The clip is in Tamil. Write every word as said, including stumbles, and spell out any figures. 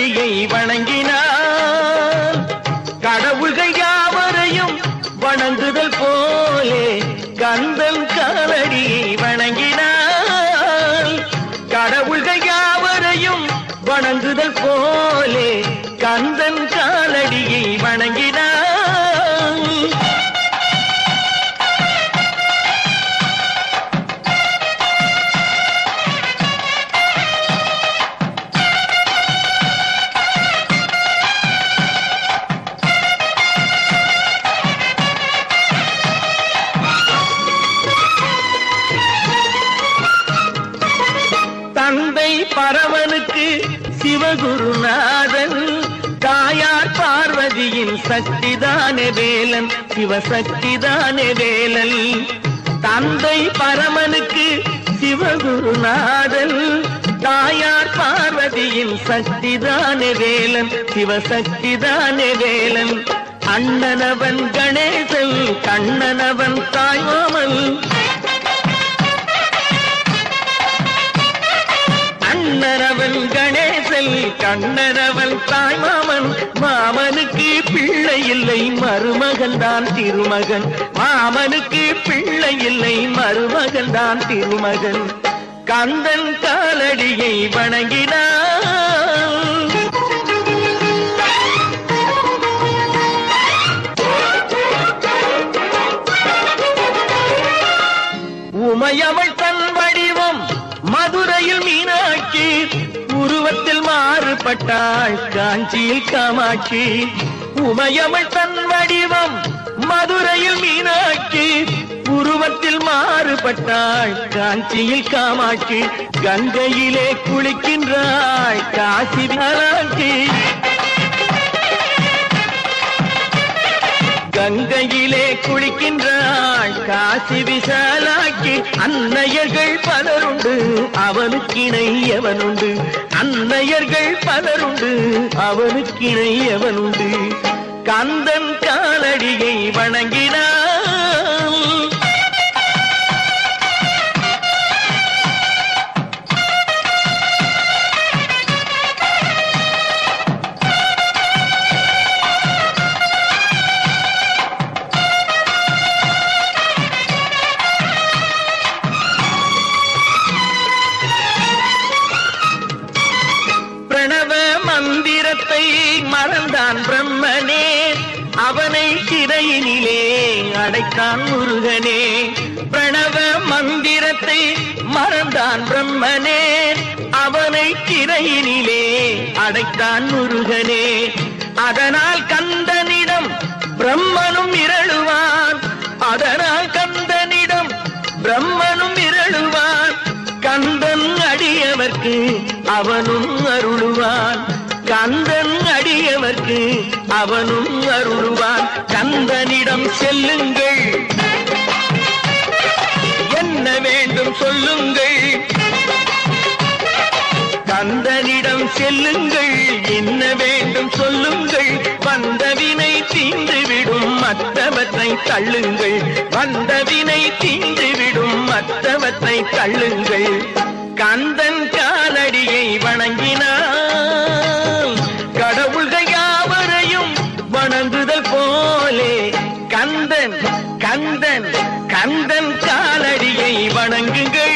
காலடியை வணங்கினான். கடவுள்கள் யாவரையும் வணங்குதல் போலே கந்தன் காலடியை வணங்கினான். கடவுள்கள் யாவரையும் வணங்குதல் போலே கந்தன் காலடியை வணங்கினான். தந்தை பரமனுக்கு சிவகுருநாதன், தாயார் பார்வதியின் சக்திதானே வேலன், சிவசக்திதானே வேலன். தந்தை பரமனுக்கு சிவகுருநாதன், தாயார் பார்வதியின் சக்திதானே வேலன், சிவசக்திதானே வேலன். அண்ணனவன் கணேசன், கண்ணனவன் தாய்மாமன். அண்ணனவன் கணேசன், கண்ணனவன் தாய்மாமன். மாமனுக்கு பிள்ளை இல்லை, மருமகன் தான் திருமகன். மாமனுக்கு பிள்ளை இல்லை, மருமகன் தான் திருமகன். கந்தன் காலடியை வணங்கினான். உமையவள் தன் வடிவம் மதுரையில் மீனாட்சி, உருவத்தில் மாறுபட்டாள் காஞ்சியில் காமாட்சி. உமையவள் தன் வடிவம் மதுரையில் மீனாட்சி, உருவத்தில் மாறுபட்டாள் காஞ்சியில் காமாட்சி. கங்கையிலே குளிக்கின்றாள் காசி விசாலாட்சி. கங்கையிலே குளிக்கின்றாள் காசி விசாலாட்சி. அன்னையர்கள் பலருண்டு, அவனுக்கிணை எவனுண்டு. அன்னையர்கள் பலருண்டு, அவனுக்கிணை எவனுண்டு. கந்தன் காலடியை வணங்கினான். பிரணவ மந்திரத்தை மறந்தான் பிரம்மனே, அவனை சிறையினிலே அடைத்தான் முருகனே. பிரணவ மந்திரத்தை மறந்தான் பிரம்மனே, அவனை சிறையினிலே அடைத்தான் முருகனே. அதனால் கந்தனிடம் பிரம்மனும் இரளுவான், அதனால் கந்தனிடம் பிரம்மனும் இரளுவான். கந்தன் அடியவர்க்கு அவனும் அருளுவான், கந்தன் அடியவர்க்கு அவனும் அருளுவான். கந்தனிடம் செல்லுங்கள், என்ன வேண்டும் சொல்லுங்கள். கந்தனிடம் செல்லுங்கள், என்ன வேண்டும் சொல்லுங்கள். வந்தவினை தீந்துவிடும் மற்றவற்றை தள்ளுங்கள், வந்தவினை தீந்துவிடும் மற்றவற்றை தள்ளுங்கள். கந்தன் காலடியை வணங்கினான். கடவுள்கள் யாவரையும் வணங்குதல் போலே கந்தன் கந்தன் கந்தன் காலடியை வணங்குங்கள்.